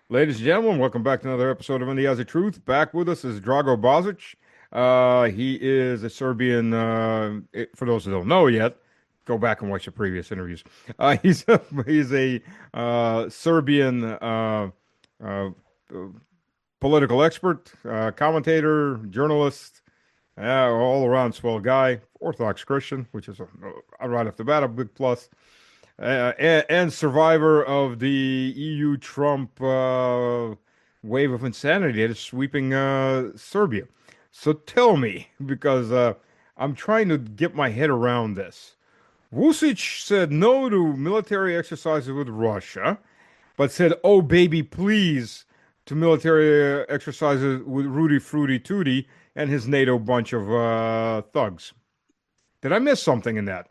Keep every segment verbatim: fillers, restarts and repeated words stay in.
Ladies and gentlemen, welcome back to another episode of In the Eyes of Truth. Back with us is Drago Bozic. Uh, he is a Serbian, uh, it- for those who don't know yet, go back and watch the previous interviews. Uh, he's a, he's a uh, Serbian uh, uh, political expert, uh, commentator, journalist, uh, all around swell guy, Orthodox Christian, which is a, a, right off the bat a big plus uh, and, and survivor of the E U Trump uh, wave of insanity that is sweeping uh, Serbia. So tell me, because uh, I'm trying to get my head around this. Vucic said no to military exercises with Russia, but said, "Oh baby, please," to military uh, exercises with Rudy Fruity Tooty and his NATO bunch of uh, thugs. Did I miss something in that?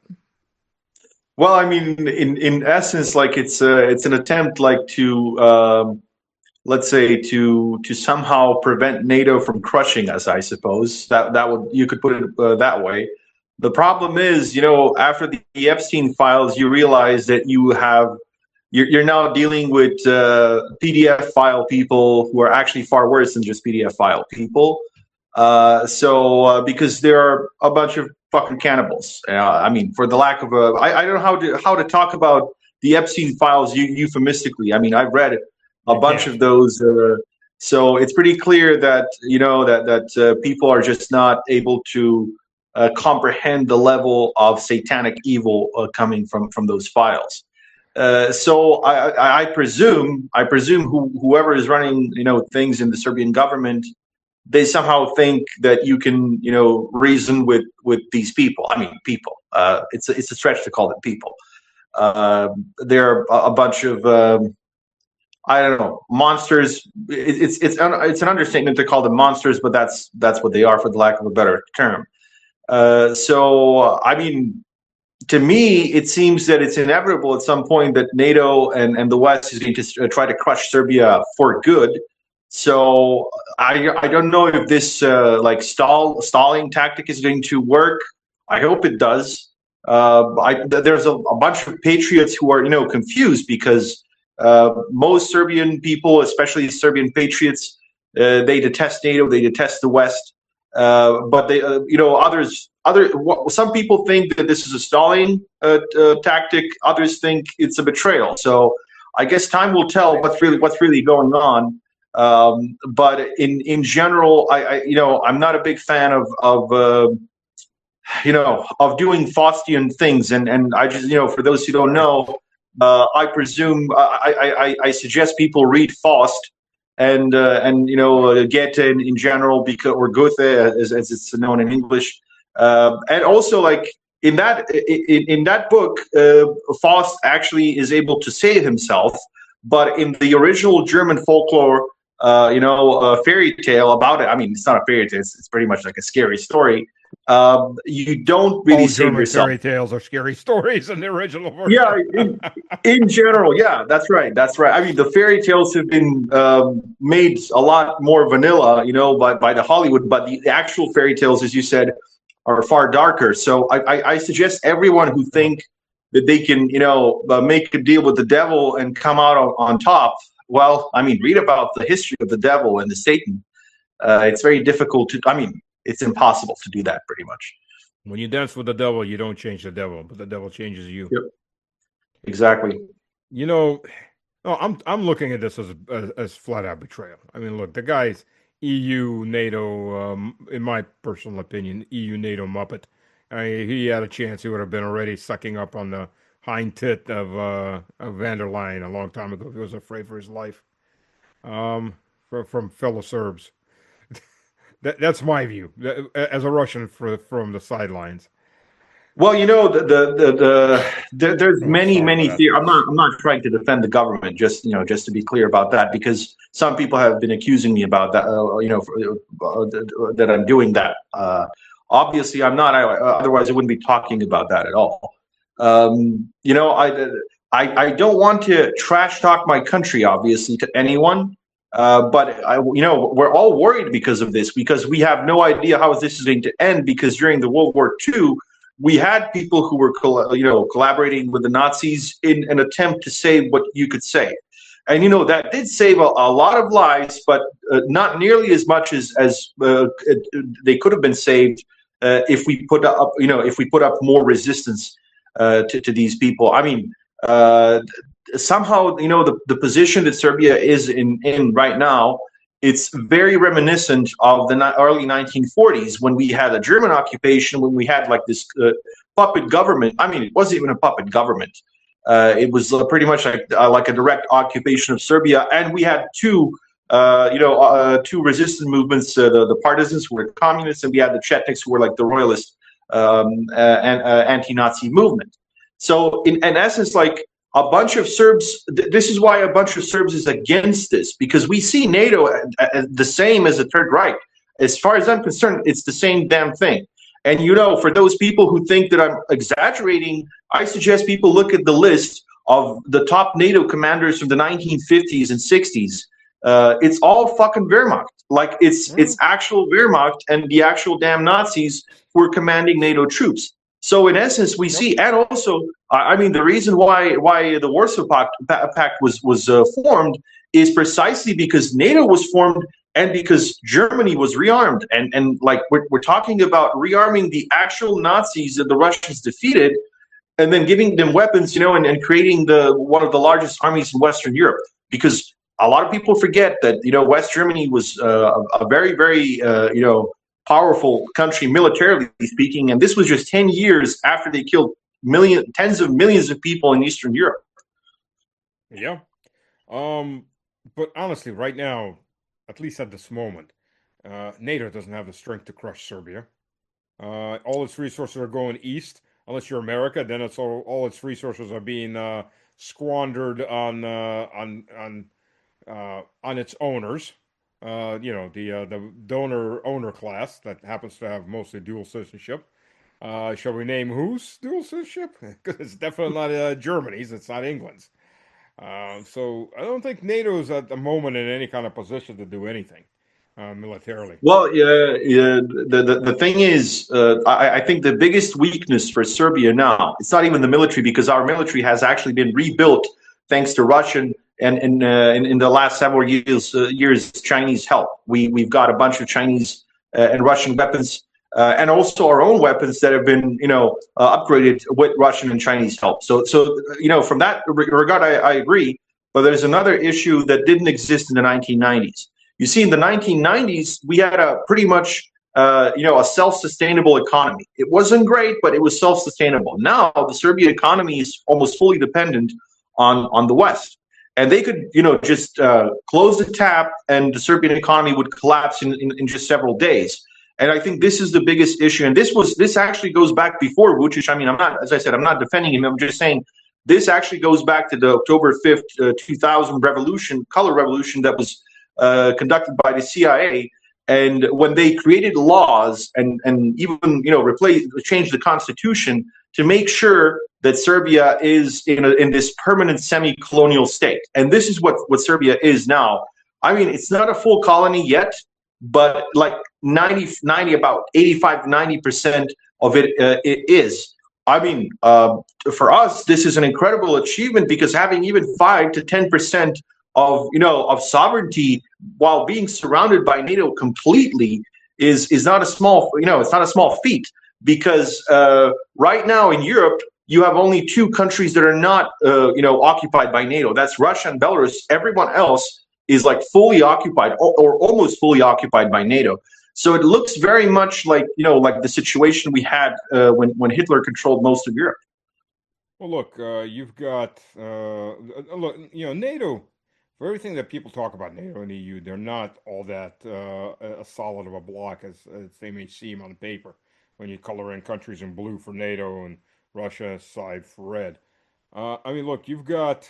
Well, I mean, in in essence, like it's a, it's an attempt, like to um, let's say to to somehow prevent NATO from crushing us. I suppose that that would you could put it uh, that way. The problem is, you know, after the Epstein files, you realize that you have you're, you're now dealing with uh, P D F file people who are actually far worse than just P D F file people. Uh, so uh, because there are a bunch of fucking cannibals. Uh, I mean, for the lack of a, I, I don't know how to how to talk about the Epstein files eu- euphemistically. I mean, I've read a You bunch can't. of those, uh, so it's pretty clear that you know that that uh, people are just not able to uh, comprehend the level of satanic evil uh, coming from from those files. Uh, so I, I, I presume I presume who, whoever is running you know things in the Serbian government, they somehow think that you can, you know, reason with with these people. I mean, people. Uh, it's a, it's a stretch to call them people. Uh, they're a, a bunch of um, I don't know monsters. It, it's it's it's an understatement to call them monsters, but that's that's what they are, for the lack of a better term. Uh, so I mean, to me, it seems that it's inevitable at some point that NATO and, and the West is going to try to crush Serbia for good. So I I don't know if this uh, like stall stalling tactic is going to work. I hope it does. Uh, I, there's a, a bunch of patriots who are you know confused because uh, most Serbian people, especially Serbian patriots, uh, they detest NATO, they detest the West. Uh, but they, uh, you know, others, other, some people think that this is a stalling uh, uh, tactic. Others think it's a betrayal. So I guess time will tell what's really what's really going on. Um, but in in general, I, I you know I'm not a big fan of of uh, you know of doing Faustian things, and and I just you know for those who don't Right. know, uh, I presume I, I I I suggest people read Faust and uh, and you know uh, Goethe in, in general, because or Goethe as, as it's known in English, uh, and also like in that in, in that book, uh, Faust actually is able to save himself, but in the original German folklore, uh, you know, a fairy tale about it. I mean, it's not a fairy tale; it's, it's pretty much like a scary story. Um, you don't really All save German yourself. fairy tales are scary stories in the original Yeah, version. in, in general, yeah, that's right. That's right. I mean, the fairy tales have been um, made a lot more vanilla, you know, by, by the Hollywood, but the actual fairy tales, as you said, are far darker. So I, I, I suggest everyone who think that they can, you know, uh, make a deal with the devil and come out on, on top. Well, I mean, read about the history of the devil and the Satan. Uh, it's very difficult to, I mean, it's impossible to do that pretty much. When you dance with the devil, you don't change the devil, but the devil changes you. Yep, exactly. You know, no, I'm I'm looking at this as as, as flat out betrayal. I mean, look, the guy's E U NATO, um, in my personal opinion, E U NATO muppet. I mean, he had a chance, he would have been already sucking up on the hind tit of uh, of van der Leyen a long time ago. He was afraid for his life. Um, from, from fellow Serbs. That, that's my view as a Russian for, from the sidelines. Well, you know, the the the, the there, there's Oh, many sorry many about that. theories. I'm not I'm not trying to defend the government. Just you know, just to be clear about that, because some people have been accusing me about that. Uh, you know, for, uh, that I'm doing that. Uh, obviously, I'm not. I, otherwise, I wouldn't be talking about that at all. Um, you know, I, I I don't want to trash talk my country, obviously, to anyone. Uh, but I, you know, we're all worried because of this, because we have no idea how this is going to end. Because during the World War Two, we had people who were, you know, collaborating with the Nazis in an attempt to say what you could say. And you know that did save a, a lot of lives, but uh, not nearly as much as as uh, they could have been saved uh, if we put up, you know, if we put up more resistance uh, to, to these people. I mean, uh, somehow, you know, the, the position that Serbia is in in right now, it's very reminiscent of the early nineteen forties when we had a German occupation, when we had like this uh, puppet government. I mean, it wasn't even a puppet government. Uh, it was uh, pretty much like uh, like a direct occupation of Serbia, and we had two, uh, you know, uh, two resistance movements: uh, the the partisans who were communists, and we had the Chetniks who were like the royalist um, uh, and uh, anti-Nazi movement. So, in, in essence, like a bunch of Serbs, th- this is why a bunch of Serbs is against this, because we see NATO as the same as the Third Reich. As far as I'm concerned, it's the same damn thing. And, you know, for those people who think that I'm exaggerating, I suggest people look at the list of the top NATO commanders from the nineteen fifties and sixties. Uh, it's all fucking Wehrmacht. Like, it's mm. it's actual Wehrmacht and the actual damn Nazis who are commanding NATO troops. So, in essence, we see, and also, I mean, the reason why why the Warsaw Pact, Pact was, was uh, formed is precisely because NATO was formed and because Germany was rearmed. And, and like, we're, we're talking about rearming the actual Nazis that the Russians defeated and then giving them weapons, you know, and, and creating the one of the largest armies in Western Europe. Because a lot of people forget that, you know, West Germany was uh, a, a very, very, uh, you know, powerful country militarily speaking. And this was just ten years after they killed million, tens of millions of people in Eastern Europe. Yeah. Um, but honestly, right now, at least at this moment, uh, NATO doesn't have the strength to crush Serbia. Uh, all its resources are going east. Unless you're America, then it's all, all its resources are being uh, squandered on uh, on on uh, on its owners. Uh, you know, the uh, the donor owner class that happens to have mostly dual citizenship. Uh, shall we name whose dual citizenship? Because it's definitely not uh, Germany's. It's not England's. Uh, so I don't think NATO is at the moment in any kind of position to do anything uh, militarily. Well, yeah, yeah. The, the the thing is, uh, I, I think the biggest weakness for Serbia now, it's not even the military, because our military has actually been rebuilt thanks to Russian and in uh, in, in the last several years uh, years Chinese help. We we've got a bunch of Chinese uh, and Russian weapons. Uh, and also our own weapons that have been, you know, uh, upgraded with Russian and Chinese help. So, so you know, from that regard, I, I agree. But there's another issue that didn't exist in the nineteen nineties. You see, in the nineteen nineties, we had a pretty much, uh, you know, a self-sustainable economy. It wasn't great, but it was self-sustainable. Now, the Serbian economy is almost fully dependent on on the West. And they could, you know, just uh, close the tap and the Serbian economy would collapse in, in, in just several days. And I think this is the biggest issue. And this was this actually goes back before Vučić. I mean, I'm not, as I said, I'm not defending him. I'm just saying this actually goes back to the October fifth, uh, two thousand revolution, color revolution that was uh, conducted by the C I A. And when they created laws and, and even, you know, replace, change the constitution to make sure that Serbia is in, a, in this permanent semi-colonial state. And this is what, what Serbia is now. I mean, it's not a full colony yet, but like ninety, ninety, about eighty-five, ninety percent of it, uh, it is. I mean, uh, for us, this is an incredible achievement because having even five to ten percent of, you know, of sovereignty while being surrounded by NATO completely is is not a small, you know, it's not a small feat, because uh, right now in Europe, you have only two countries that are not, uh, you know, occupied by NATO. That's Russia and Belarus. Everyone else is like fully occupied or, or almost fully occupied by NATO. So it looks very much like, you know, like the situation we had uh, when, when Hitler controlled most of Europe. Well, look, uh, you've got, uh, look, you know, NATO, for everything that people talk about NATO and E U, they're not all that uh, a solid of a block as, as they may seem on paper when you color in countries in blue for NATO and Russia side for red. Uh, I mean, look, you've got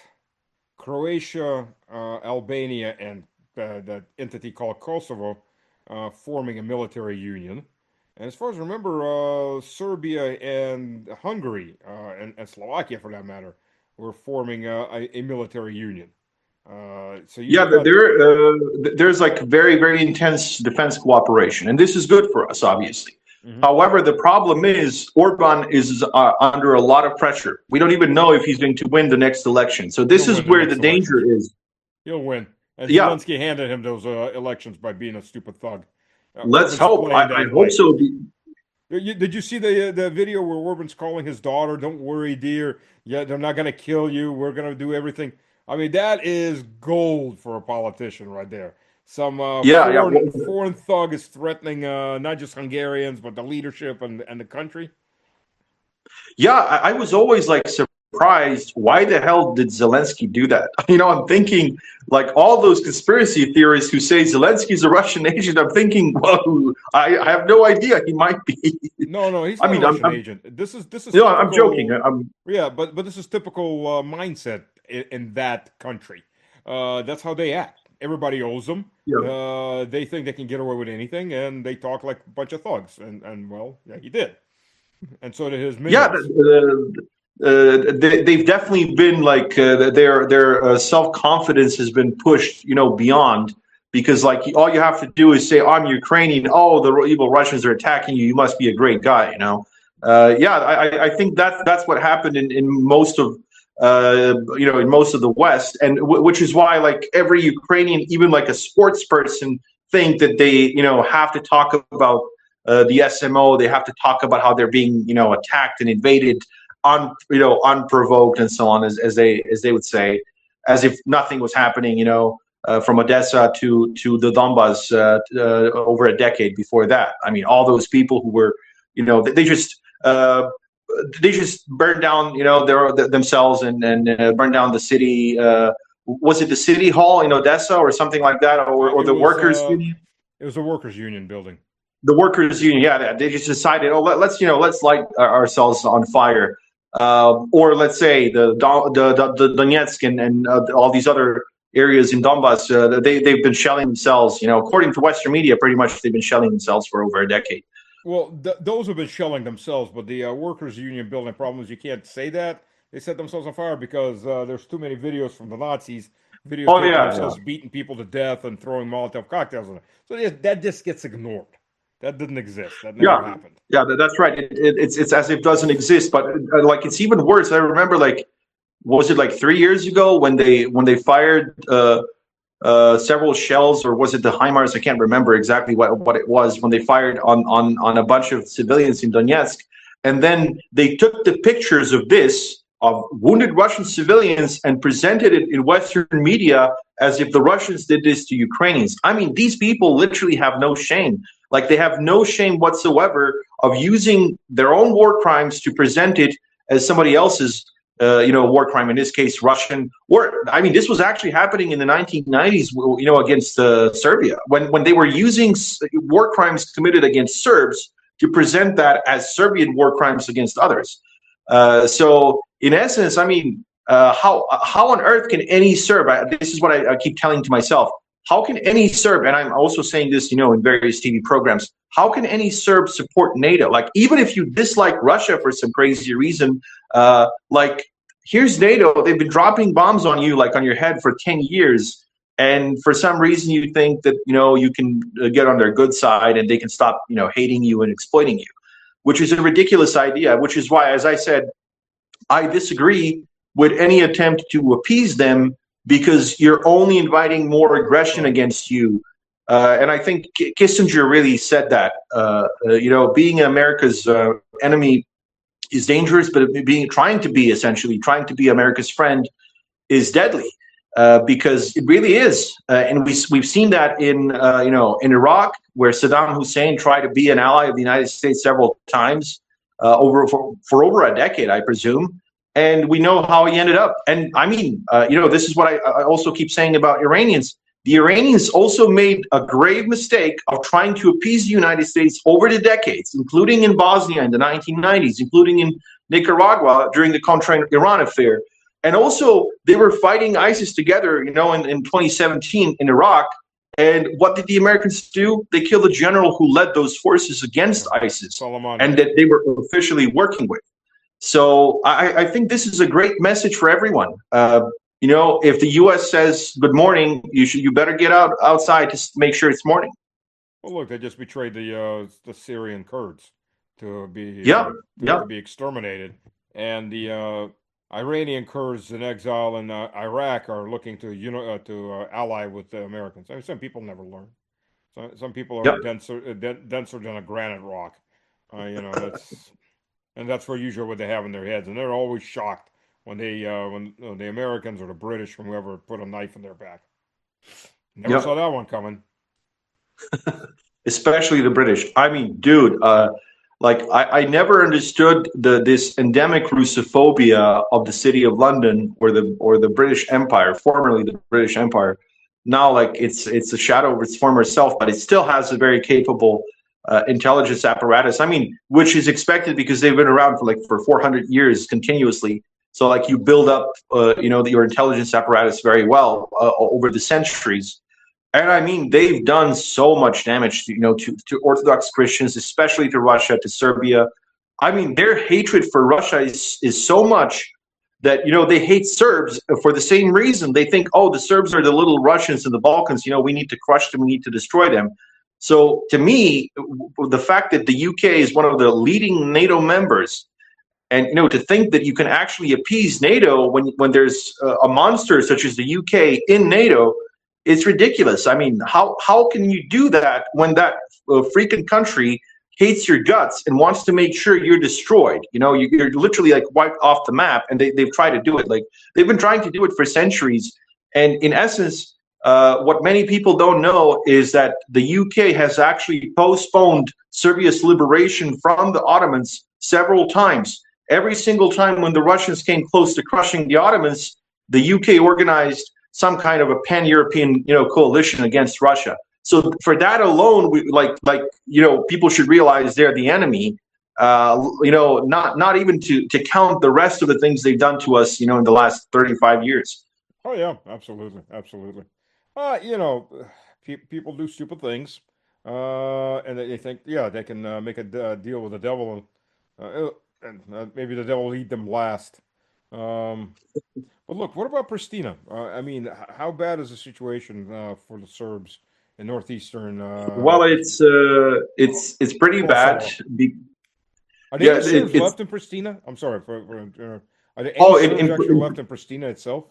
Croatia, uh, Albania, and uh, that entity called Kosovo uh, forming a military union. And as far as I remember, uh, Serbia and Hungary, uh, and, and Slovakia, for that matter, were forming uh, a, a military union. Uh, so yeah, got... there, uh, there's like very, very intense defense cooperation, and this is good for us, obviously. Mm-hmm. However, the problem is Orban is uh, under a lot of pressure. We don't even know if he's going to win the next election. So this is where the danger is. He'll win. And Yeah, Zelensky handed him those uh, elections by being a stupid thug. Uh, let's Orban's hope. I, playing I that hope like. so. You, did you see the the video where Orban's calling his daughter? Don't worry, dear. Yeah, they're not gonna kill you. We're gonna do everything. I mean, that is gold for a politician right there. Some uh, Yeah, yeah. foreign Well, foreign thug is threatening uh, not just Hungarians but the leadership and and the country. Yeah, I, I was always like surprised. Why the hell did Zelensky do that? You know, I'm thinking like all those conspiracy theorists who say Zelensky's a Russian agent. I'm thinking, well, I, I have no idea. He might be. No, no, he's I not a mean, I'm, Russian I'm agent. This is this is you know, I'm joking. typical. I'm Yeah, but but this is typical uh, mindset in, in that country. Uh, that's how they act. Everybody owes them. yeah, Uh, they think they can get away with anything, and they talk like a bunch of thugs. And and well, yeah, he did, and so did his yeah. minions. Uh, uh, they, they've definitely been like uh, their their uh, self confidence has been pushed, you know, beyond because like all you have to do is say I'm Ukrainian. Oh, the evil Russians are attacking you. You must be a great guy, you know. Uh, yeah, I, I think that that's what happened in, in most of uh, you know in most of the West, and w- which is why like every Ukrainian, even like a sports person, think that they you know have to talk about uh, the S M O. They have to talk about how they're being you know attacked and invaded un you know unprovoked and so on, as, as they as they would say, as if nothing was happening. You know. Uh, from Odessa to to the Donbas uh, uh, over a decade before that. I mean, all those people who were, you know, they, they just uh, they just burned down, you know, their themselves and and uh, burned down the city. Uh, was it the city hall in Odessa or something like that, or, Uh, or it the was workers uh, union? it was a workers' union building. The workers union, yeah, they just decided, oh, let, us you know, let's light ourselves on fire, uh, or let's say the the the, the Donetsk and, and uh, all these other areas in Donbass, uh, they they've been shelling themselves. You know, according to Western media, pretty much they've been shelling themselves for over a decade. Well, th those have been shelling themselves, but the uh, workers' union building problem is you can't say that. They set themselves on fire because uh, there's too many videos from the Nazis Oh videotaping yeah, yeah, themselves beating people to death and throwing Molotov cocktails on them. So yeah, that just gets ignored. That didn't exist. That never yeah, happened. yeah. That's right. It, it, it's it's as if it doesn't exist, but uh, like it's even worse. I remember like was it like three years ago when they when they fired. Uh, uh, several shells, or was it the HIMARS? I can't remember exactly what, what it was when they fired on, on, on a bunch of civilians in Donetsk. And then they took the pictures of this, of wounded Russian civilians, and presented it in Western media as if the Russians did this to Ukrainians. I mean, these people literally have no shame. Like, they have no shame whatsoever of using their own war crimes to present it as somebody else's uh, you know, war crime, in this case, Russian war. I mean, this was actually happening in the nineteen nineties, you know, against uh, Serbia, when, when they were using war crimes committed against Serbs to present that as Serbian war crimes against others. Uh, so, in essence, I mean, uh, how how on earth can any Serb, I, this is what I, I keep telling to myself, how can any Serb, and I'm also saying this, you know, in various T V programs, how can any Serb support NATO? Like, even if you dislike Russia for some crazy reason, uh, like, here's NATO. They've been dropping bombs on you, like on your head for ten years. And for some reason, you think that, you know, you can get on their good side and they can stop, you know, hating you and exploiting you, which is a ridiculous idea, which is why, as I said, I disagree with any attempt to appease them, because you're only inviting more aggression against you. Uh, and I think Kissinger really said that, uh, uh, you know, being America's uh, enemy is dangerous, but being trying to be essentially trying to be America's friend is deadly, uh, because it really is. Uh, and we, we've seen that in, uh, you know, in Iraq, where Saddam Hussein tried to be an ally of the United States several times uh, over for, for over a decade, I presume. And we know how he ended up. And I mean, uh, you know, this is what I, I also keep saying about Iranians. The Iranians also made a grave mistake of trying to appease the United States over the decades, including in Bosnia in the nineteen nineties, including in Nicaragua during the Contra Iran affair. And also, they were fighting ISIS together, you know, in, in twenty seventeen in Iraq. And what did the Americans do? They killed the general who led those forces against ISIS Soleimani. and that they were officially working with. So I, I think this is a great message for everyone. Uh, you know, if the U S says good morning, you should you better get out outside to make sure it's morning. Well, look, they just betrayed the uh, the Syrian Kurds to be Yeah, uh, to, yeah, to be exterminated, and the uh, Iranian Kurds in exile in uh, Iraq are looking to you know uh, to uh, ally with the Americans. I mean, some people never learn. Some some people are Yep. denser uh, den- denser than a granite rock. Uh, you know that's and that's for usually what they have in their heads, and they're always shocked when they uh, when uh, the Americans or the British, from whoever, put a knife in their back. Never Yep. saw that one coming. Especially the British. I mean, dude, uh, like I, I never understood the this endemic Russophobia of the city of London or the or the British Empire, formerly the British Empire. Now, like it's it's a shadow of its former self, but it still has a very capable uh, intelligence apparatus. I mean, which is expected because they've been around for like for four hundred years continuously. So, like you build up, uh, you know, your intelligence apparatus very well uh, over the centuries. And I mean, they've done so much damage, to, you know, to, to Orthodox Christians, especially to Russia, to Serbia. I mean, their hatred for Russia is, is so much that, you know, they hate Serbs for the same reason. They think, oh, the Serbs are the little Russians in the Balkans. You know, we need to crush them. We need to destroy them. So to me, the fact that the U K is one of the leading NATO members, and, you know, to think that you can actually appease NATO when, when there's a, a monster such as the U K in NATO, it's ridiculous. I mean, how how can you do that when that uh, freaking country hates your guts and wants to make sure you're destroyed? You know, you, you're literally like wiped off the map, and they, they've tried to do it. Like they've been trying to do it for centuries. And in essence, uh, what many people don't know is that the U K has actually postponed Serbia's liberation from the Ottomans several times. Every single time when the Russians came close to crushing the Ottomans, the U K organized some kind of a pan-European, you know, coalition against Russia. So for that alone, we like, like you know, people should realize they're the enemy. Uh, you know, not not even to to count the rest of the things they've done to us, you know, in the last thirty-five years. Oh yeah, absolutely, absolutely. Uh, you know, pe people do stupid things, uh, and they think, yeah, they can uh, make a d- uh, deal with the devil, and, uh, and uh, maybe the devil will eat them last. Um, but look, what about Pristina? Uh, I mean, h- how bad is the situation uh, for the Serbs in northeastern uh, Well, it's uh, it's it's pretty bad. Kosovo? Be- Are there yeah, any it, Serbs it's left in Pristina? I'm sorry for, for uh, are there any oh, in, Serbs in, actually left in Pristina itself?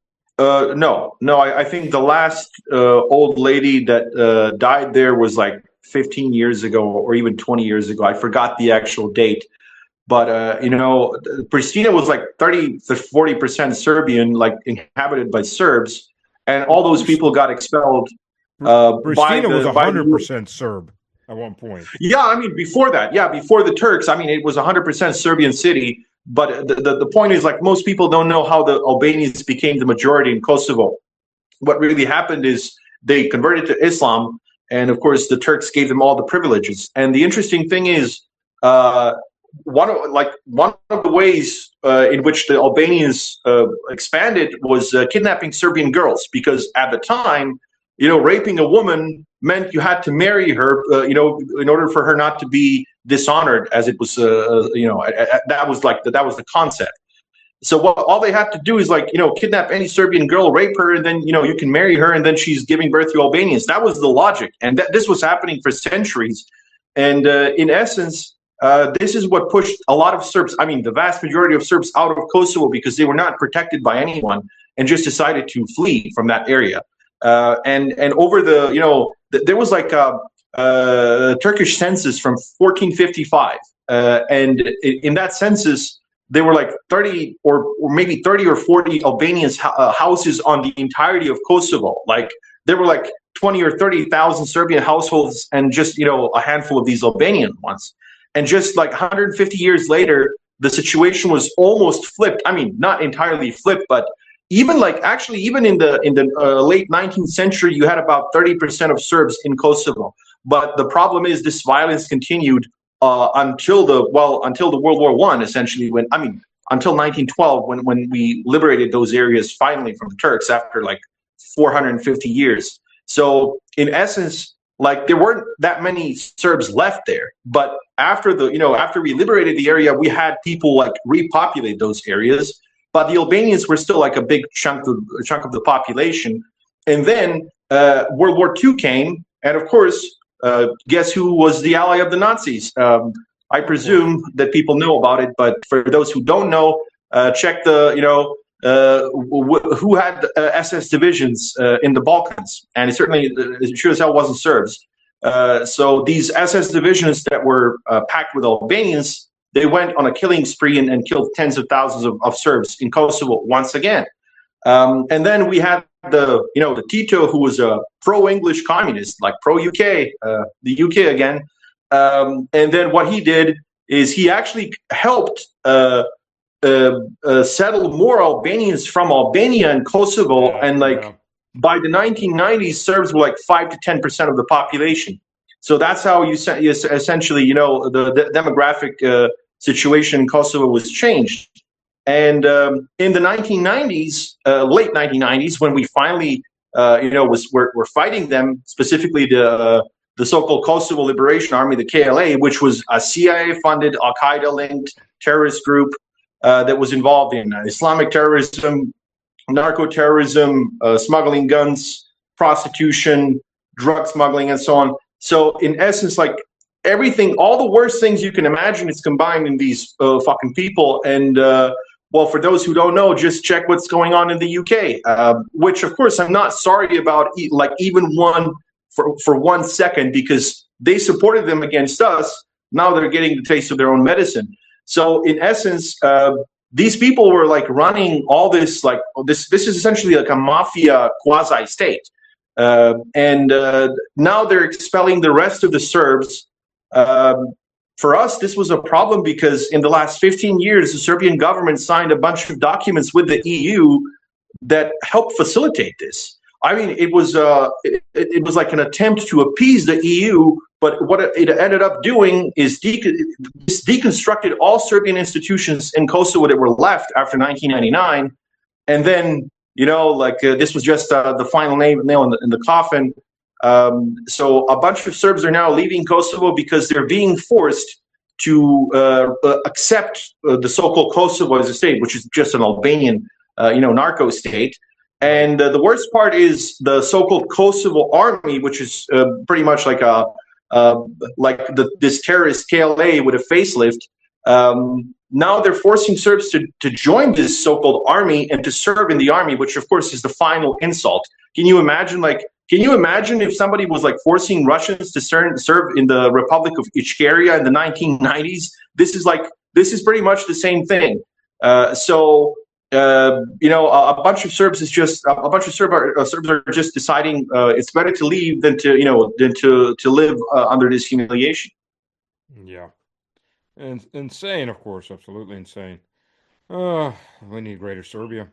Uh, no, no. I, I think the last uh, old lady that uh, died there was like fifteen years ago, or even twenty years ago. I forgot the actual date. But uh, you know, Pristina was like thirty to forty percent Serbian, like inhabited by Serbs, and all those people got expelled Pr- uh, by Pristina was the by hundred the. percent Serb at one point. Yeah, I mean, before that, yeah, before the Turks, I mean, it was one hundred percent Serbian city. But the, the, the point is, like, most people don't know how the Albanians became the majority in Kosovo. What really happened is they converted to Islam, and of course, the Turks gave them all the privileges. And the interesting thing is, uh, one of like one of the ways uh, in which the Albanians uh, expanded was uh, kidnapping Serbian girls, because at the time, you know, raping a woman meant you had to marry her, uh, you know, in order for her not to be dishonored, as it was, uh, you know, that was like the, that was the concept. So what all they had to do is like, you know, kidnap any Serbian girl, rape her, and then, you know, you can marry her, and then she's giving birth to Albanians. That was the logic, and that this was happening for centuries. And uh, in essence, uh, this is what pushed a lot of Serbs, I mean, the vast majority of Serbs out of Kosovo, because they were not protected by anyone and just decided to flee from that area. Uh, and and over the, you know, th- there was like a, a Turkish census from fourteen fifty-five. Uh, and in, in that census, there were like thirty or, or maybe thirty or forty Albanians uh, houses on the entirety of Kosovo. Like there were like twenty or thirty thousand Serbian households and just, you know, a handful of these Albanian ones. And just like one hundred fifty years later, the situation was almost flipped. I mean, not entirely flipped, but even like actually even in the in the uh, late nineteenth century, you had about thirty percent of Serbs in Kosovo. But the problem is this violence continued uh, until the well until the World War One, essentially, when I mean until nineteen twelve, when when we liberated those areas finally from the Turks after like four hundred fifty years. So in essence, like there weren't that many Serbs left there, but after the you know after we liberated the area, we had people like repopulate those areas. But the Albanians were still like a big chunk of chunk of the population. And then uh, World War Two came, and of course, uh, guess who was the ally of the Nazis? Um, I presume that people know about it, but for those who don't know, Uh, check the, you know, uh, w- who had uh, S S divisions uh, in the Balkans, and it certainly, it sure as hell wasn't Serbs. Uh, so these S S divisions that were uh, packed with Albanians, they went on a killing spree and, and killed tens of thousands of, of Serbs in Kosovo once again. Um, and then we had the, you know, the Tito, who was a pro-English communist, like pro-U K, uh, the U K again. Um, and then what he did is he actually helped uh, uh, uh, settle more Albanians from Albania and Kosovo. Yeah, and like yeah. by the nineteen nineties, Serbs were like five to ten percent of the population. So that's how you, you essentially, you know, the, the demographic uh, situation in Kosovo was changed. And um, in the nineteen nineties, uh, late nineteen nineties, when we finally, uh, you know, was we're, we're fighting them, specifically the uh, the so-called Kosovo Liberation Army, the K L A, which was a C I A-funded, Al-Qaeda-linked terrorist group uh, that was involved in uh, Islamic terrorism, narco-terrorism, uh, smuggling guns, prostitution, drug smuggling, and so on. So in essence, like everything, all the worst things you can imagine is combined in these uh, fucking people. And uh, well, for those who don't know, just check what's going on in the U K, uh, which of course I'm not sorry about, e- like even one for, for one second, because they supported them against us. Now they're getting the taste of their own medicine. So in essence, uh, these people were like running all this, like this, this is essentially like a mafia quasi state. Uh, and uh, now they're expelling the rest of the Serbs. Um, for us, this was a problem because in the last fifteen years, the Serbian government signed a bunch of documents with the E U that helped facilitate this. I mean, it was uh, it, it was like an attempt to appease the E U, but what it ended up doing is de- deconstructed all Serbian institutions in Kosovo that were left after nineteen ninety-nine, and then, you know, like uh, this was just uh, the final nail in the, in the coffin. Um, so a bunch of Serbs are now leaving Kosovo because they're being forced to uh, uh, accept uh, the so-called Kosovo as a state, which is just an Albanian, uh, you know, narco state. And uh, the worst part is the so-called Kosovo army, which is uh, pretty much like a uh, like the, this terrorist K L A with a facelift. Um, now they're forcing Serbs to, to join this so-called army and to serve in the army, which of course is the final insult. Can you imagine, like, can you imagine if somebody was like forcing Russians to serve, serve in the Republic of Ichkeria in the nineteen nineties? This is like, this is pretty much the same thing. Uh, so, uh, you know, a, a bunch of Serbs is just, a, a bunch of Serb are, uh, Serbs are just deciding uh, it's better to leave than to, you know, than to, to live uh, under this humiliation. Yeah. And insane, of course, absolutely insane. Uh, we need Greater Serbia.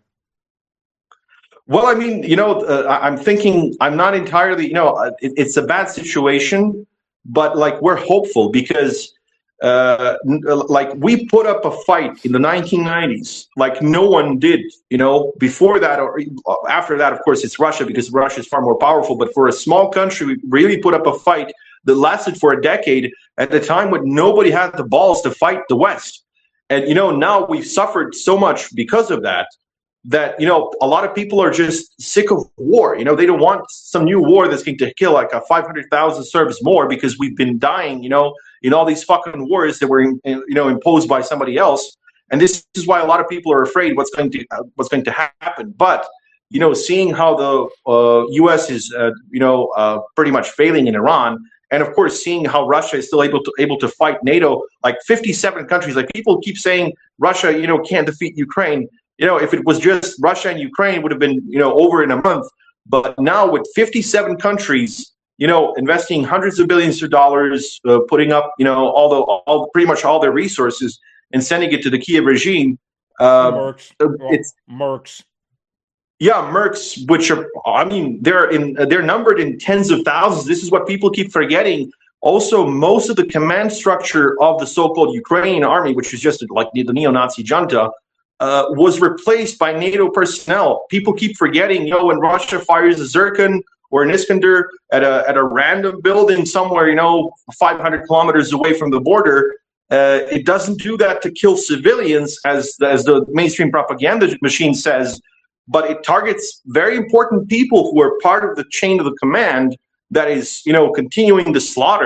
Well, I mean, you know, uh, I'm thinking, I'm not entirely, you know, it, it's a bad situation, but like we're hopeful because, uh, like we put up a fight in the nineteen nineties, like no one did, you know, before that or after that, of course, it's Russia because Russia is far more powerful. But for a small country, we really put up a fight that lasted for a decade at the time when nobody had the balls to fight the West. And, you know, now we've suffered so much because of that. that, you know, a lot of people are just sick of war. You know, they don't want some new war that's going to kill like a five hundred thousand Serbs more because we've been dying, you know, in all these fucking wars that were, you know, imposed by somebody else. And this is why a lot of people are afraid what's going to uh, what's going to happen. But, you know, seeing how the uh, U S is, uh, you know, uh, pretty much failing in Iran, and of course, seeing how Russia is still able to able to fight NATO, like fifty-seven countries, like people keep saying Russia, you know, can't defeat Ukraine. You know, if it was just Russia and Ukraine, it would have been, you know, over in a month. But now with fifty-seven countries, you know, investing hundreds of billions of dollars, uh, putting up, you know, all the, all pretty much all their resources and sending it to the Kiev regime. Uh, Mercs. it's Mercs. Yeah, mercs, which are, I mean, they're in, they're numbered in tens of thousands. This is what people keep forgetting. Also, most of the command structure of the so-called Ukrainian army, which is just like the neo-Nazi junta, uh, was replaced by NATO personnel. People keep forgetting, you know, when Russia fires a Zircon or an Iskander at a at a random building somewhere, you know, five hundred kilometers away from the border, uh, it doesn't do that to kill civilians, as as the mainstream propaganda machine says. But it targets very important people who are part of the chain of the command that is, you know, continuing the slaughter.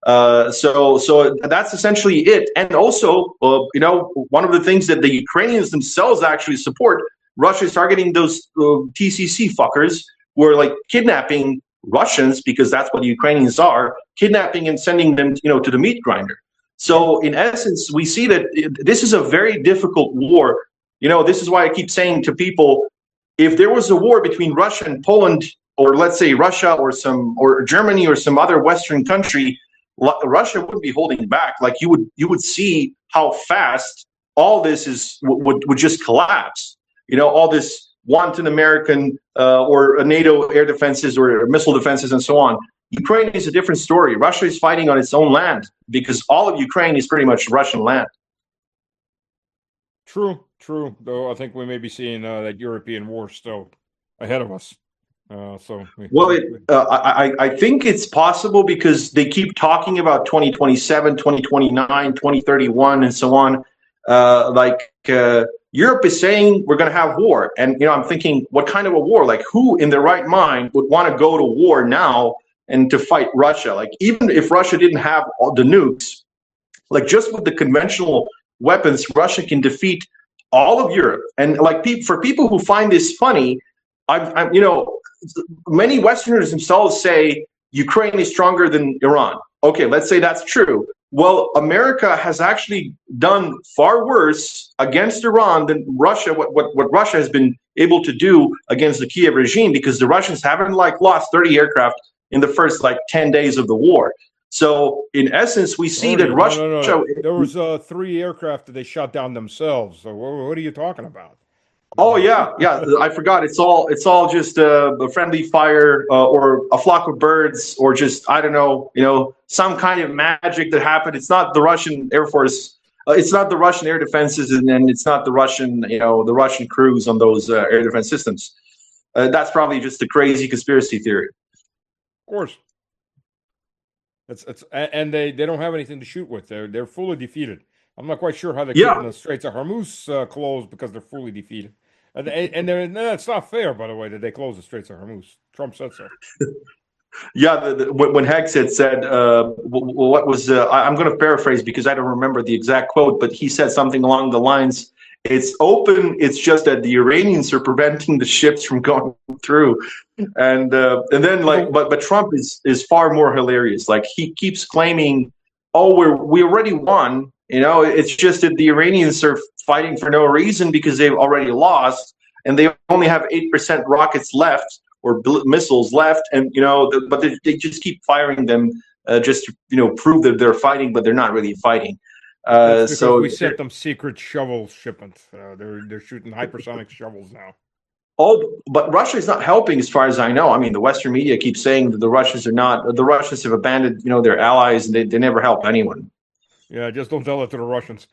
Uh, so, so that's essentially it. And also, uh, you know, one of the things that the Ukrainians themselves actually support, Russia is targeting those uh, T C C fuckers who are like kidnapping Russians, because that's what the Ukrainians are, kidnapping and sending them, you know, to the meat grinder. So, in essence, we see that this is a very difficult war. You know, this is why I keep saying to people, if there was a war between Russia and Poland, or let's say Russia or some or Germany or some other Western country, Russia wouldn't be holding back. Like you would, you would see how fast all this is would would just collapse. You know, all this wanton American uh, or NATO air defenses or missile defenses and so on. Ukraine is a different story. Russia is fighting on its own land because all of Ukraine is pretty much Russian land. True, true. Though I think we may be seeing uh, that European war still ahead of us. Uh, so we, well, it, uh, I, I think it's possible because they keep talking about twenty twenty-seven, twenty twenty-nine, twenty thirty-one, and so on. Uh, like uh, Europe is saying we're going to have war, and you know, I'm thinking, what kind of a war? Like, who in their right mind would want to go to war now and to fight Russia? Like, even if Russia didn't have all the nukes, like just with the conventional weapons, Russia can defeat all of Europe. And like, pe- for people who find this funny, I'm, I'm, you know. Many Westerners themselves say Ukraine is stronger than Iran. Okay, let's say that's true. Well, America has actually done far worse against Iran than Russia, what, what, what Russia has been able to do against the Kiev regime, because the Russians haven't like lost thirty aircraft in the first like ten days of the war. So in essence, we see thirty, that Russia... No, no, no. There was uh, three aircraft that they shot down themselves. So what, what are you talking about? Oh yeah, yeah. I forgot. It's all it's all just uh, a friendly fire uh, or a flock of birds, or just I don't know, you know, some kind of magic that happened. It's not the Russian Air Force. Uh, it's not the Russian air defenses, and, and it's not the Russian, you know, the Russian crews on those uh, air defense systems. Uh, that's probably just a crazy conspiracy theory. Of course. It's it's and they, they don't have anything to shoot with. They're they're fully defeated. I'm not quite sure how they're yeah. keeping the Straits of Hormuz uh, closed because they're fully defeated. And, and that's not fair, by the way, that they closed the Straits of Hormuz. Trump said so. yeah, the, the, when Hex had said, uh, what was, uh, I'm going to paraphrase because I don't remember the exact quote, but he said something along the lines, it's open, it's just that the Iranians are preventing the ships from going through. And uh, and then, like, but but Trump is, is far more hilarious. Like, he keeps claiming, oh, we're, we already won. You know, it's just that the Iranians are fighting for no reason because they've already lost, and they only have eight percent rockets left or bl- missiles left, and you know, the, but they, they just keep firing them uh, just to, you know, prove that they're fighting, but they're not really fighting. Uh, so we sent them secret shovel shipments. Uh, they're they're shooting hypersonic shovels now. Oh, but Russia is not helping, as far as I know. I mean, the Western media keeps saying that the Russians are not. The Russians have abandoned, you know, their allies, and they, they never help anyone. Yeah, just don't tell it to the Russians.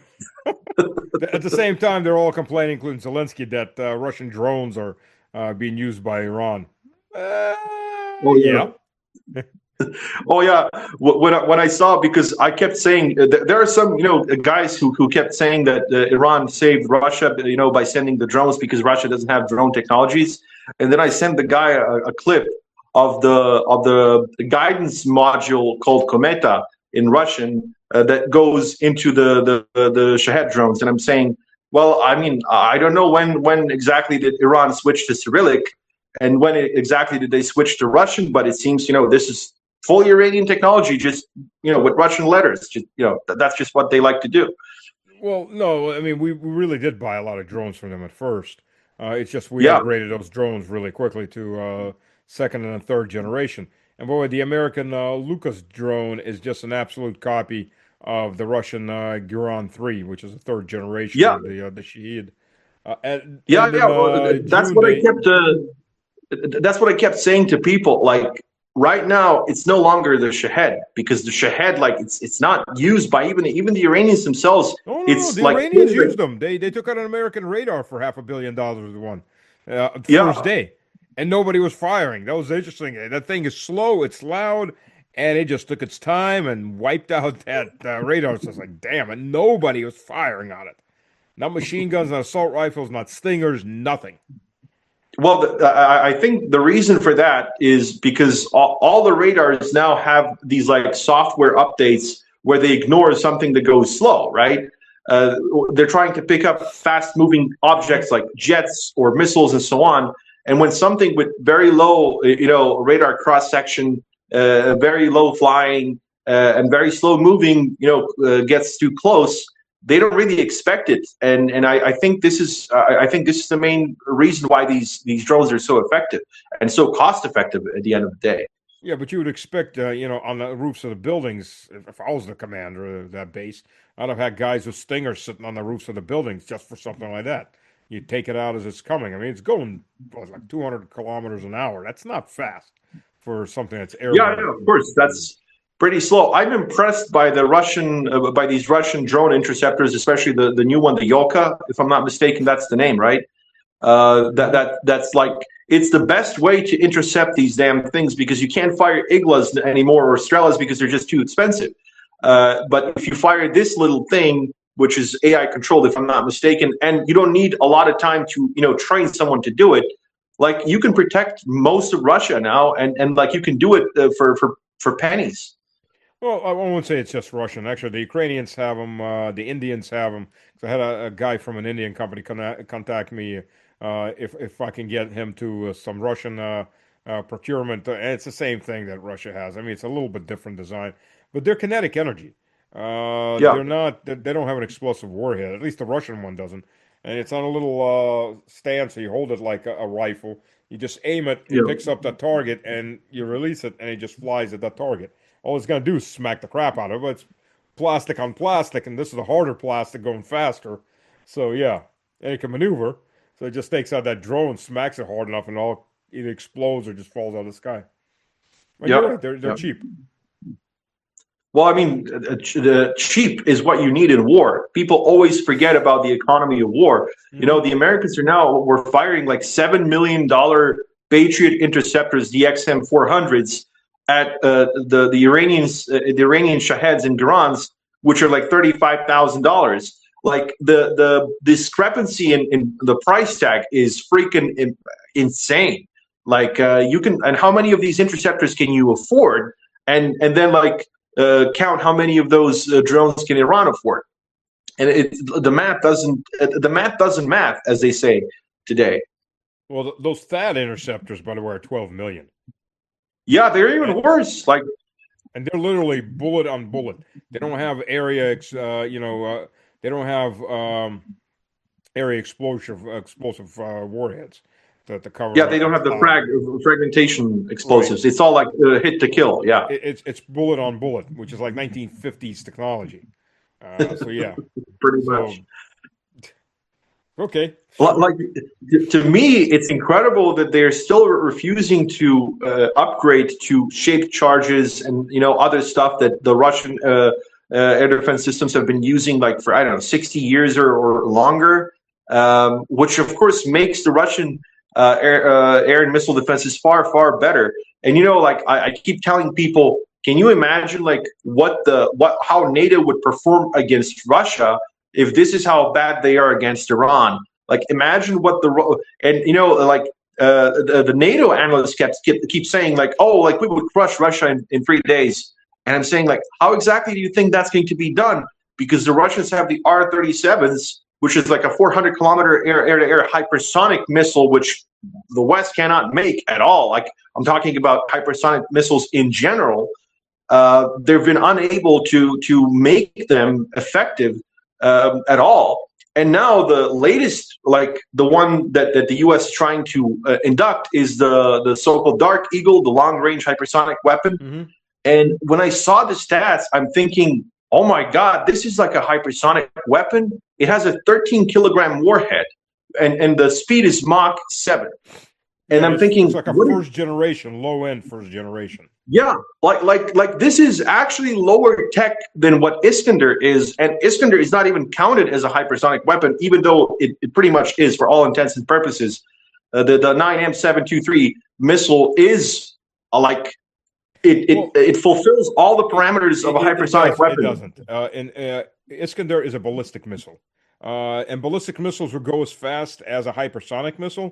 At the same time, they're all complaining, including Zelensky, that uh, Russian drones are uh, being used by Iran. Uh, oh, yeah. yeah. oh, yeah. When I, when I saw, because I kept saying, uh, there are some, you know, guys who, who kept saying that uh, Iran saved Russia, you know, by sending the drones because Russia doesn't have drone technologies. And then I sent the guy a, a clip of the of the guidance module called Kometa in Russian, Uh, that goes into the, the the Shahed drones, and I'm saying, well, I mean, I don't know when when exactly did Iran switch to Cyrillic, and when it, exactly did they switch to Russian? But it seems, you know, this is fully Iranian technology, just, you know, with Russian letters. Just, you know, th- that's just what they like to do. Well, no, I mean, we, we really did buy a lot of drones from them at first. Uh, it's just we yeah. upgraded those drones really quickly to uh, second and third generation. And boy, the American uh, Lucas drone is just an absolute copy of the Russian uh, Guran three, which is a third generation yeah. of the uh, the Shahed. Uh, and, yeah, and yeah. In, well, uh, that's June what they... I kept. Uh, that's what I kept saying to people. Like, right now, it's no longer the Shahed, because the Shahed, like, it's it's not used by even even the Iranians themselves. No, no, it's no. The like, Iranians used them. They they took out an American radar for half a billion dollars with one uh, yeah. first day, and nobody was firing. That was interesting. That thing is slow. It's loud. And it just took its time and wiped out that uh, radar. So it's like, damn it, nobody was firing on it. Not machine guns, not assault rifles, not stingers, nothing. Well, the, I, I think the reason for that is because all, all the radars now have these like software updates where they ignore something that goes slow, right? Uh, they're trying to pick up fast moving objects like jets or missiles and so on. And when something with very low, you know, radar cross section, uh, very low flying, uh, and very slow moving, you know, uh, gets too close, they don't really expect it, and and I, I think this is uh, I think this is the main reason why these these drones are so effective and so cost effective at the end of the day. Yeah, but you would expect, uh, you know, on the roofs of the buildings, if, if I was the commander of that base, I'd have had guys with stingers sitting on the roofs of the buildings just for something like that. You take it out as it's coming. I mean, it's going what, like two hundred kilometers an hour. That's not fast for something that's Yeah, airborne. yeah, of course, that's pretty slow. I'm impressed by the Russian uh, by these Russian drone interceptors, especially the the new one, the Yoka, if I'm not mistaken, that's the name, right? Uh, that that that's like it's the best way to intercept these damn things because you can't fire Iglas anymore or Strelas because they're just too expensive. Uh, but if you fire this little thing, which is A I controlled, if I'm not mistaken, and you don't need a lot of time to you know train someone to do it, like you can protect most of Russia now, and and like you can do it uh, for for for pennies. Well, I won't say it's just Russian. Actually, the Ukrainians have them. Uh, the Indians have them. So I had a, a guy from an Indian company contact, contact me uh, if if I can get him to uh, some Russian uh, uh, procurement. Uh, and it's the same thing that Russia has. I mean, it's a little bit different design, but they're kinetic energy. Uh, Yeah, they're not. They, they don't have an explosive warhead. At least the Russian one doesn't. And it's on a little uh, stand, so you hold it like a, a rifle. You just aim it. It yeah, picks up the target, and you release it, and it just flies at that target. All it's going to do is smack the crap out of it. It's plastic on plastic, and this is a harder plastic going faster. So, yeah, and it can maneuver. So it just takes out that drone, smacks it hard enough, and all either explodes or just falls out of the sky. But you're yeah, right, they're, they're yeah. cheap. Well, I mean, uh, ch- the cheap is what you need in war. People always forget about the economy of war. You know, Hmm. the Americans are now we're firing like seven million dollar Patriot interceptors, the X M four hundreds, at uh, the the Iranians, uh, the Iranian Shaheds and Durans, which are like thirty five thousand dollars. Like the the discrepancy in, in the price tag is freaking in, insane. Like uh, you can, and how many of these interceptors can you afford? And and then like uh, count how many of those uh, drones can Iran afford. And it, the math doesn't uh, the math doesn't math, as they say today. Well, th- those T H A A D interceptors, by the way, are twelve million. Yeah, they're And, even worse. Like and they're literally bullet on bullet. They don't have area, ex- uh, you know, uh, they don't have um, area explosive explosive uh, warheads to, to yeah, cover they a, a don't have the cloud. frag fragmentation Right. explosives. It's all like uh, hit to kill. Yeah, It, it's it's bullet on bullet, which is like nineteen fifties technology. Uh, so yeah. pretty much. So okay. Like to me, it's incredible that they're still refusing to uh, upgrade to shaped charges and you know other stuff that the Russian uh, uh, air defense systems have been using like for I don't know sixty years or, or longer, um, which of course makes the Russian uh, air, uh, air and missile defenses far far better. And you know, like I, I keep telling people, can you imagine like what the what how NATO would perform against Russia if this is how bad they are against Iran? Like, imagine what the and you know, like uh, the, the NATO analysts kept keep, keep saying, like, oh, like we would crush Russia in, in three days. And I'm saying, like, how exactly do you think that's going to be done? Because the Russians have the R thirty-sevens, which is like a four hundred kilometer air air to air hypersonic missile, which the West cannot make at all. Like, I'm talking about hypersonic missiles in general. Uh, they've been unable to to make them effective um, at all. And now the latest, like the one that, that the U S is trying to uh, induct, is the the so-called Dark Eagle, the long-range hypersonic weapon. Hmm. And when I saw the stats, I'm thinking, oh my God, this is like a hypersonic weapon. It has a thirteen kilogram warhead, and and the speed is Mach seven. And Yeah, I'm it's it's thinking, like a what? first generation, low end first generation. Yeah, like like like this is actually lower tech than what Iskander is, and Iskander is not even counted as a hypersonic weapon, even though it, it pretty much is for all intents and purposes. Uh, the the nine M seven twenty-three missile is uh, like it, it Well, it fulfills all the it parameters of it, a it it hypersonic does. It weapon. doesn't. Uh, and uh, Iskander is a ballistic missile, uh, and ballistic missiles will go as fast as a hypersonic missile,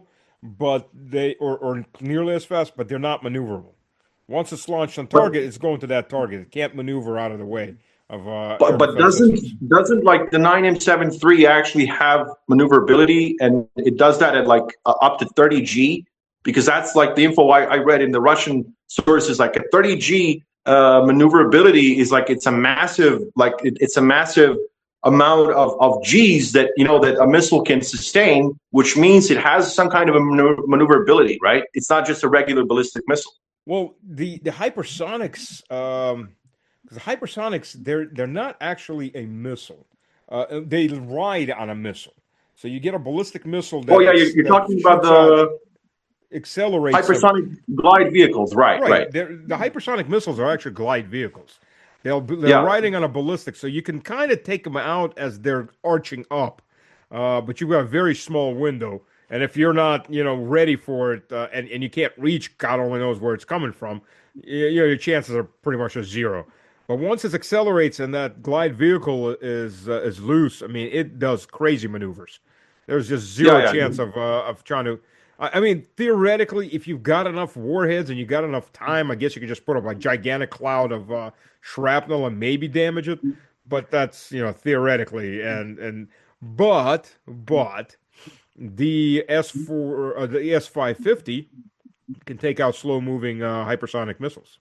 but they or, or nearly as fast, but they're not maneuverable. Once it's launched on But target, it's going to that target. It can't maneuver out of the way of uh, but air but defense doesn't systems. doesn't like the nine M seven three actually have maneuverability, and it does that at like uh, up to thirty G? Because that's like the info I, I read in the Russian sources. Like a thirty G uh, maneuverability is like it's a massive like it, it's a massive amount of, of G's that you know that a missile can sustain, which means it has some kind of a maneuverability, right? It's not just a regular ballistic missile. Well, the the hypersonics, um, the hypersonics, they're they're not actually a missile. Uh, they ride on a missile. So you get a ballistic missile Oh that yeah, you're, ex, you're that talking about shoots out, the accelerates. A, hypersonic glide vehicles, right? right. Right. They're, the hypersonic missiles are actually glide vehicles. They'll they're Yeah. riding on a ballistic, so you can kind of take them out as they're arching up, uh, but you've got a very small window. And if you're not, you know, ready for it, uh, and and you can't reach, God only knows where it's coming from, you, you know, your chances are pretty much a zero. But once it accelerates and that glide vehicle is uh, is loose, I mean, it does crazy maneuvers. There's just Yeah. zero Yeah. chance of uh, of trying to. I I mean, theoretically, if you've got enough warheads and you got enough time, I guess you could just put up a gigantic cloud of uh, shrapnel and maybe damage it. But that's you know theoretically, and and but but the S four, uh, the S five fifty can take out slow moving uh, hypersonic missiles.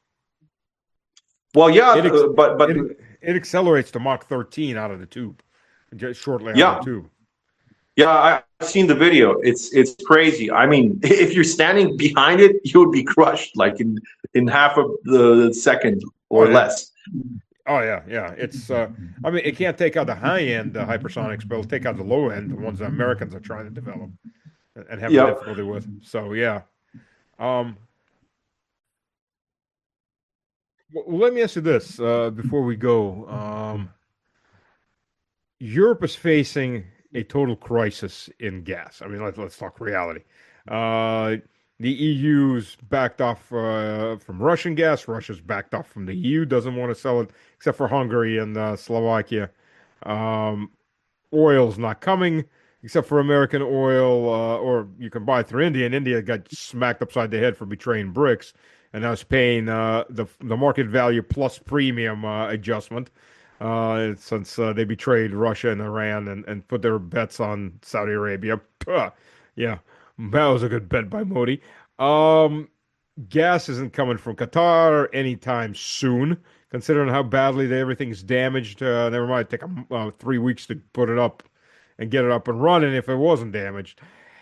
Well, yeah, It, ex- uh, but but it it accelerates to Mach thirteen out of the tube, just shortly out of yeah, the tube. yeah. I- I've seen the video. It's it's crazy. I mean, if you're standing behind it, you would be crushed like in in half of the second Oh or yeah, less. oh yeah, yeah. It's uh, I mean, it can't take out the high end uh, hypersonics, but it'll take out the low end, the ones that Americans are trying to develop and having Yep. difficulty with. So yeah. Um, well, let me ask you this uh, before we go. Um, Europe is facing a total crisis in gas. I mean, let's let's talk reality. Uh, the E U's backed off uh, from Russian gas. Russia's backed off from the E U. Doesn't want to sell it except for Hungary and uh, Slovakia. Um, Oil's not coming except for American oil, uh, or you can buy it through India. And India got smacked upside the head for betraying BRICS, and now it's paying uh, the the market value plus premium uh, adjustment uh, since uh, they betrayed Russia and Iran and, and put their bets on Saudi Arabia. Puh. Yeah, that was a good bet by Modi. Um, gas isn't coming from Qatar anytime soon, considering how badly they, everything's damaged. Uh, never mind, take a, uh, three weeks to put it up and get it up and running if it wasn't damaged.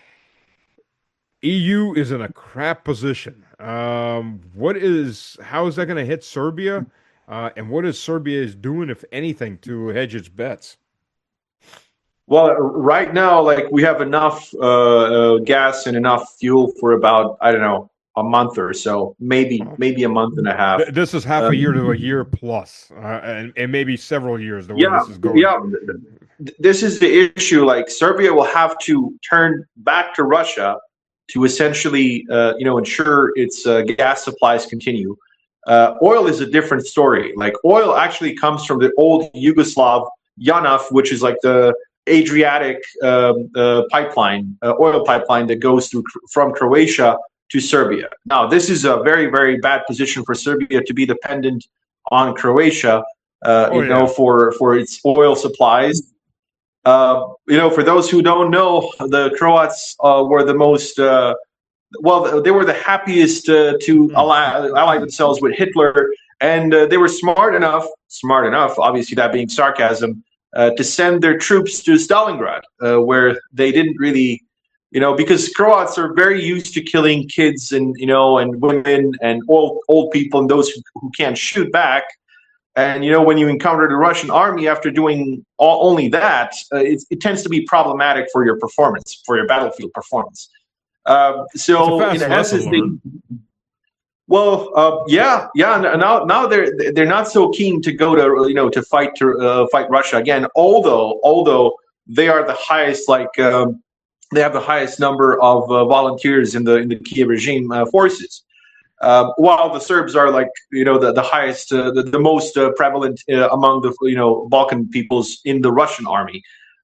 E U is in a crap position. Um, what is how is that going to hit Serbia? Uh, and what is Serbia is doing, if anything, to hedge its bets? Well, right now, like we have enough uh, uh, gas and enough fuel for about I don't know a month or so, maybe maybe a month and a half. Th- This is half a Um, year to a year plus, uh, and, and maybe several years the way yeah, this is going. yeah. Th- This is the issue. Like Serbia will have to turn back to Russia to essentially, uh, you know, ensure its uh, gas supplies continue. Uh, oil is a different story. Like oil actually comes from the old Yugoslav Janaf, which is like the Adriatic um, uh, pipeline, uh, oil pipeline that goes through from Croatia to Serbia. Now, this is a very, very bad position for Serbia to be dependent on Croatia, uh, Oh you know, yeah, for for its oil supplies. Uh, you know, for those who don't know, the Croats uh, were the most uh, well, they were the happiest uh, to ally, ally themselves with Hitler, and uh, they were smart enough, smart enough, obviously that being sarcasm, uh, to send their troops to Stalingrad, uh, where they didn't really, you know, because Croats are very used to killing kids and you know and women and old old people and those who, who can't shoot back. And you know, when you encounter the Russian army after doing all, only that, uh, it, it tends to be problematic for your performance, for your battlefield performance. Uh, it's a so in fast lesson essence, they learned. well, uh, yeah, yeah. Now, now they're they're not so keen to go to you know to fight to uh, fight Russia again. Although although they are the highest, like um, they have the highest number of uh, volunteers in the in the Kiev regime uh, forces. Uh, while the Serbs are like you know the the highest, uh, the, the most uh, prevalent uh, among the you know Balkan peoples in the Russian army.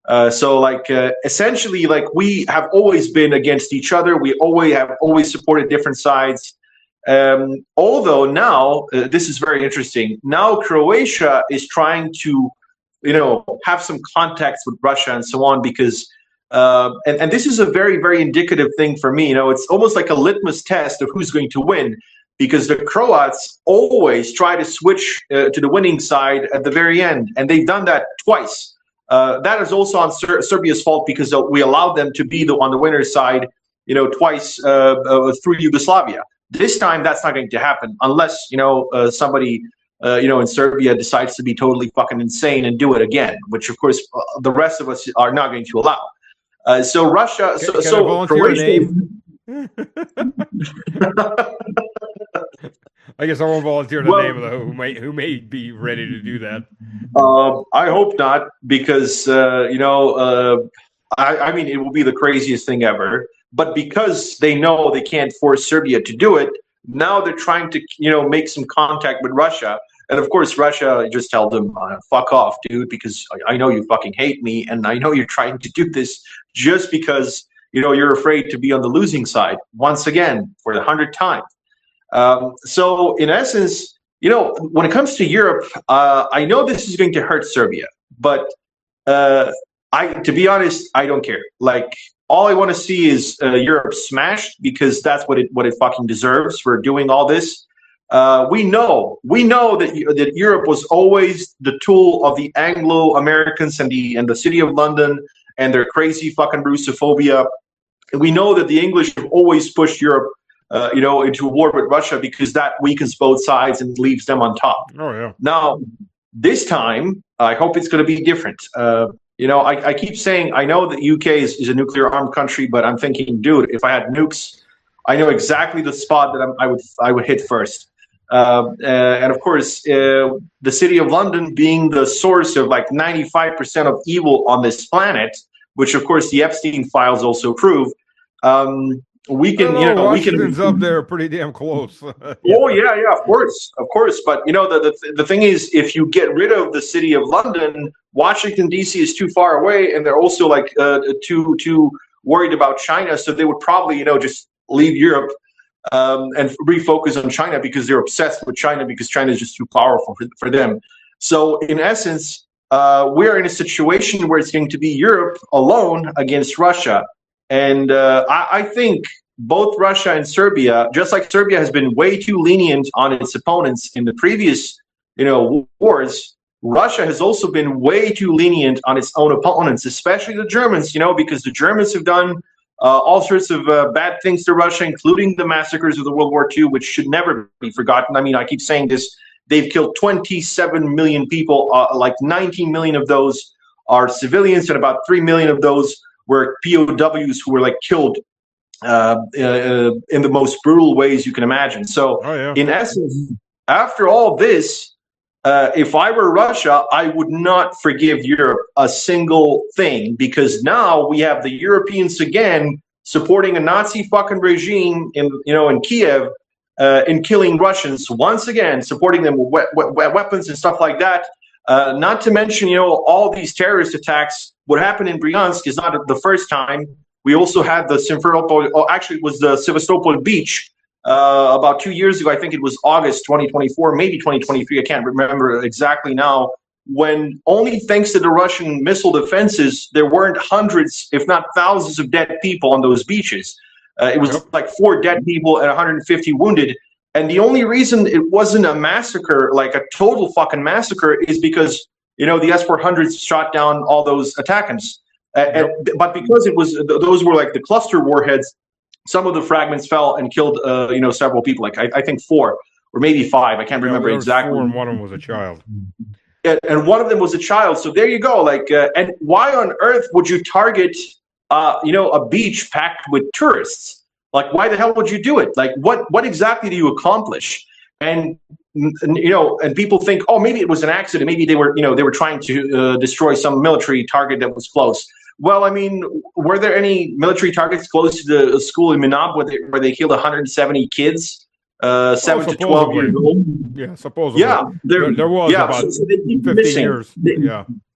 Uh, so like uh, essentially, like we have always been against each other. We always have always supported different sides. Um, although now uh, this is very interesting. Now Croatia is trying to, you know, have some contacts with Russia and so on because, uh, and and this is a very very indicative thing for me. You know, it's almost like a litmus test of who's going to win because the Croats always try to switch uh, to the winning side at the very end, and they've done that twice. Uh, that is also on Ser- Serbia's fault because uh, we allowed them to be the, on the winner's side, you know, twice uh, uh, through Yugoslavia. This time, that's not going to happen unless, you know, uh, somebody, uh, you know, in Serbia decides to be totally fucking insane and do it again, which, of course, uh, the rest of us are not going to allow. Uh, so Russia, Can, so, can so I Croatia. I guess I won't volunteer the Well, name of the who may who may be ready to do that. Uh, I hope not, because uh, you know, uh, I, I mean, it will be the craziest thing ever. But because they know they can't force Serbia to do it, now they're trying to, you know, make some contact with Russia. And of course, Russia just tell them, uh, "Fuck off, dude," because I, I know you fucking hate me, and I know you're trying to do this just because you know you're afraid to be on the losing side once again for the hundredth time. Um, so, in essence, you know, when it comes to Europe, uh, I know this is going to hurt Serbia, but uh, I, to be honest, I don't care. Like, all I want to see is uh, Europe smashed because that's what it what it fucking deserves for doing all this. Uh, we know, we know that that Europe was always the tool of the Anglo-Americans and the and the city of London and their crazy fucking Russophobia. And we know that the English have always pushed Europe, uh, you know, into a war with Russia because that weakens both sides and leaves them on top. Oh yeah. Now, this time, I hope it's going to be different. Uh, you know, I, I keep saying I know that U K is, is a nuclear armed country, but I'm thinking, dude, if I had nukes, I know exactly the spot that I'm, I would I would hit first. Uh, uh, and of course, uh, the city of London being the source of like ninety-five percent of evil on this planet, which of course the Epstein files also prove. Um, we can, know, you know, Washington's we can. up there pretty damn close. Yeah. Oh yeah, yeah, of course, of course. But you know, the, the the thing is, if you get rid of the city of London, Washington D C is too far away, and they're also like uh, too too worried about China, so they would probably, you know, just leave Europe. Um, and refocus on China because they're obsessed with China because China is just too powerful for, for them. So in essence, uh, we're in a situation where it's going to be Europe alone against Russia. And uh, I, I think both Russia and Serbia, just like Serbia has been way too lenient on its opponents in the previous, you know, wars, Russia has also been way too lenient on its own opponents, especially the Germans, you know, because the Germans have done Uh, all sorts of uh, bad things to Russia, including the massacres of the World War Two, which should never be forgotten. I mean, I keep saying this. They've killed twenty-seven million people. Uh, like nineteen million of those are civilians, and about three million of those were P O Ws who were like killed uh, uh, in the most brutal ways you can imagine. So, oh, yeah. in essence, after all this, Uh, if I were Russia, I would not forgive Europe a single thing because now we have the Europeans again supporting a Nazi fucking regime in, you know, in Kiev, uh, in killing Russians once again, supporting them with we- we- weapons and stuff like that. Uh, not to mention, you know, all these terrorist attacks. What happened in Bryansk is not the first time. We also had the Simferopol, oh, actually, it was the Sevastopol beach. Uh, about two years ago, I think it was August twenty twenty-four, maybe twenty twenty-three, I can't remember exactly now, when only thanks to the Russian missile defenses, there weren't hundreds, if not thousands of dead people on those beaches. Uh, it was Yep. like four dead people and one hundred fifty wounded. And the only reason it wasn't a massacre, like a total fucking massacre, is because, you know, the S four hundreds shot down all those attackers. Uh, Yep. and, but because it was, those were like the cluster warheads, some of the fragments fell and killed, uh, you know, several people. Like I, I think four or maybe five. I can't Yeah, remember there was exactly. four and one of them was a child. And, and one of them was a child. So there you go. Like, uh, and why on earth would you target, uh, you know, a beach packed with tourists? Like, why the hell would you do it? Like, what what exactly do you accomplish? And, and you know, and people think, oh, maybe it was an accident. Maybe they were, you know, they were trying to uh, destroy some military target that was close. Well, I mean, were there any military targets close to the school in Minab where they, where they killed one hundred seventy kids, uh, seven Oh, to twelve years old? Yeah, supposedly. Yeah, There, there was yeah, about so, so they keep fifteen missing. years. They, Yeah.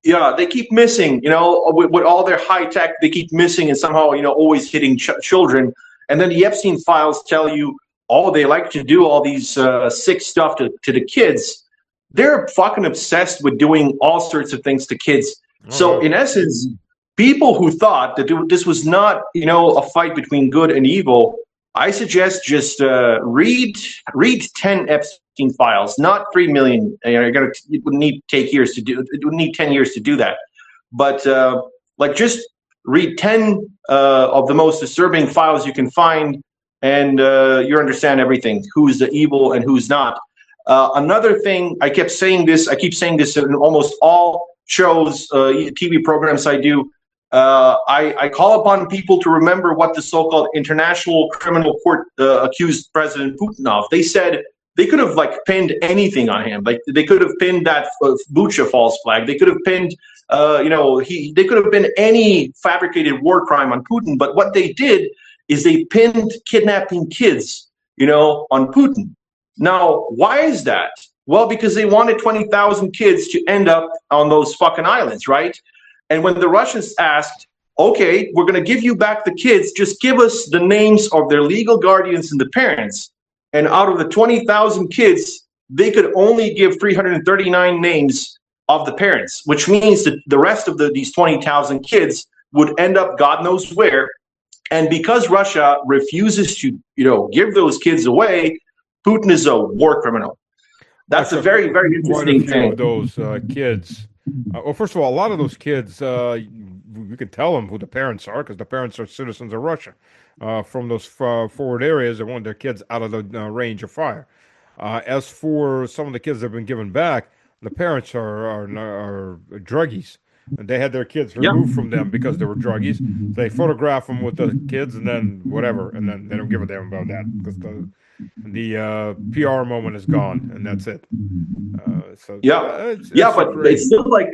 Yeah, they keep missing, you know, with, with all their high tech, they keep missing and somehow, you know, always hitting ch- children. And then the Epstein files tell you, oh, they like to do all these uh, sick stuff to, to the kids. They're fucking obsessed with doing all sorts of things to kids. Oh, So, yeah. in essence, people who thought that this was not, you know, a fight between good and evil, I suggest just uh, read read ten Epstein files, not three million. You know, you're gonna it would need take years to do. It would need ten years to do that. But uh, like, just read ten uh, of the most disturbing files you can find, and uh, you understand everything: who's the evil and who's not. Uh, another thing, I kept saying this. I keep saying this in almost all shows, uh, T V programs I do. Uh, I, I call upon people to remember what the so-called International Criminal Court uh, accused President Putin of. They said they could have like pinned anything on him. Like they could have pinned that uh, Bucha false flag. They could have pinned, uh, you know, he. They could have been any fabricated war crime on Putin. But what they did is they pinned kidnapping kids, you know, on Putin. Now, why is that? Well, because they wanted twenty thousand kids to end up on those fucking islands, right? And when the Russians asked, okay, we're going to give you back the kids, just give us the names of their legal guardians and the parents. And out of the twenty thousand kids, they could only give three hundred thirty-nine names of the parents, which means that the rest of the, these twenty thousand kids would end up God knows where. And because Russia refuses to, you know, give those kids away, Putin is a war criminal. That's a very, very interesting quite a few thing. Of those uh, kids. Uh, well, first of all, a lot of those kids, uh, you, you can tell them who the parents are because the parents are citizens of Russia. Uh, from those uh, forward areas, they want their kids out of the uh, range of fire. Uh, as for some of the kids that have been given back, the parents are are, are druggies. And they had their kids removed Yeah. from them because they were druggies. They photograph them with the kids, and then whatever, and then they don't give a damn about that because the the uh, P R moment is gone, and that's it. Uh, so Yeah, uh, it's, yeah, it's but great. it's still like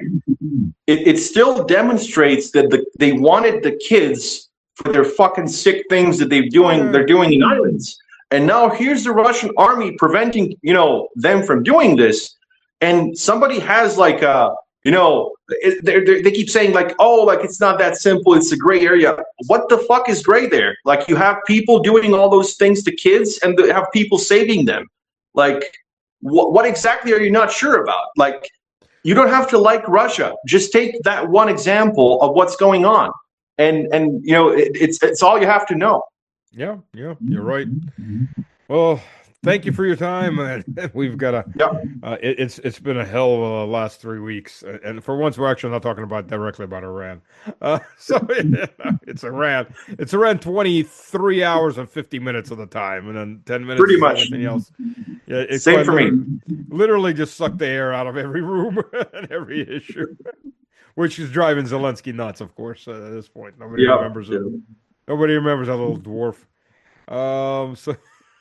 it, it still demonstrates that the they wanted the kids for their fucking sick things that they're doing Yeah. they're doing in islands. And now here's the Russian army preventing, you know, them from doing this. And somebody has like a, you know, it, they're, they're, they keep saying like, oh, like it's not that simple. It's a gray area. What the fuck is gray there? Like you have people doing all those things to kids and they have people saving them. Like what, what exactly are you not sure about? Like you don't have to like Russia. Just take that one example of what's going on. And, and you know, it, it's it's all you have to know. Yeah, yeah, you're right. Well, thank you for your time. Uh, we've got a. Yeah. Uh, it, it's it's been a hell of a last three weeks, uh, and for once, we're actually not talking about directly about Iran. Uh, so yeah, it's Iran. It's Iran twenty three hours and fifty minutes of the time, and then ten minutes. Pretty is much. Anything else? Yeah, it's Same quite for me. literally, literally just sucked the air out of every room and every issue, which is driving Zelensky nuts. Of course, uh, at this point, nobody Yeah. remembers it. Yeah. Nobody remembers that little dwarf. Um, so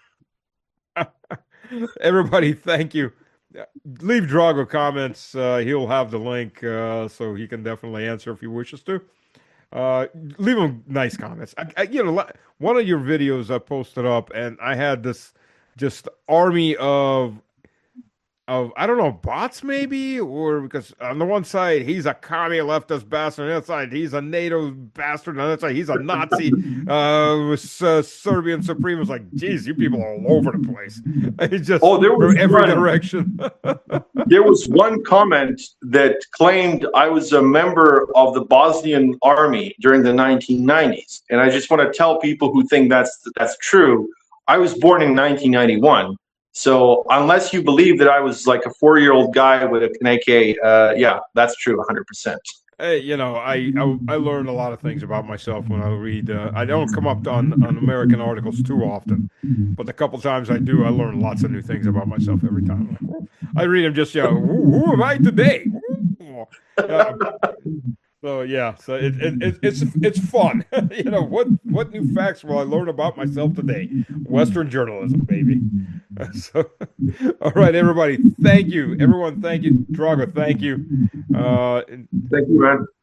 everybody, thank you. Leave Drago comments. Uh, he'll have the link, uh, so he can definitely answer if he wishes to. Uh, leave him nice comments. I, I, you know, one of your videos I posted up, and I had this just army of of I don't know bots maybe, or because on the one side he's a commie leftist bastard, on the other side he's a NATO bastard, on the other side he's a Nazi. Uh, with uh, Serbian Supreme was like, geez, you people are all over the place. It's just Oh, there was from every one. direction. There was one comment that claimed I was a member of the Bosnian army during the nineteen nineties, and I just want to tell people who think that's that's true. I was born in nineteen ninety-one. So unless you believe that I was like a four-year-old guy with an A K, uh, yeah, that's true, one hundred percent. Hey, you know, I, I I learned a lot of things about myself when I read. Uh, I don't come up on on American articles too often, but the couple times I do, I learn lots of new things about myself every time. Like, oh, I read them just, you know, who, who am I today? Uh, so yeah, so it, it, it it's it's fun. You know, what what new facts will I learn about myself today? Western journalism, baby. So, all right, everybody, thank you, everyone, thank you, Drago, thank you. Uh, Thank you, man.